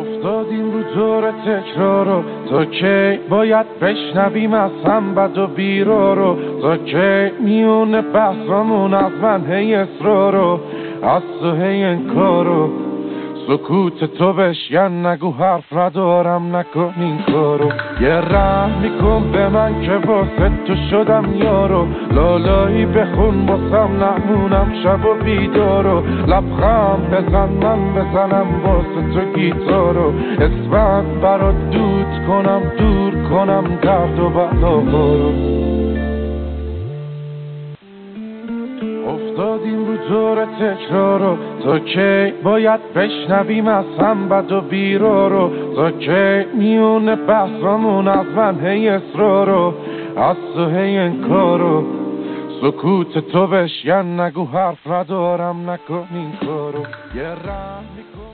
افتادیم رو دور تکرارو، تا کی باید بشنویم از هم بد و بیرارو، تا کی میونه بحثمون از من هی اصرارو، از تو هی انکارو، سکوت تو بشین نگو حرف ندارم نکن این کارو، یه رحم میکن به من که واسه تو شدم یارو، لالایی بخون باسم نمونم شب و بیدارو، لبخند بزن من بزنم واسه تو گیتارو، اسمت برات دود کنم دور کنم درد و بلاهارو. افتادیم رو دور تکرارو، تا کی باید بشنویم از هم بد و بیرارو، تا کی میونه بحثمون از من هی اصرارو، از تو هی انکارو، سکوت تو بشین نگو حرف ندارم نکن این کارو، یه رحم میکن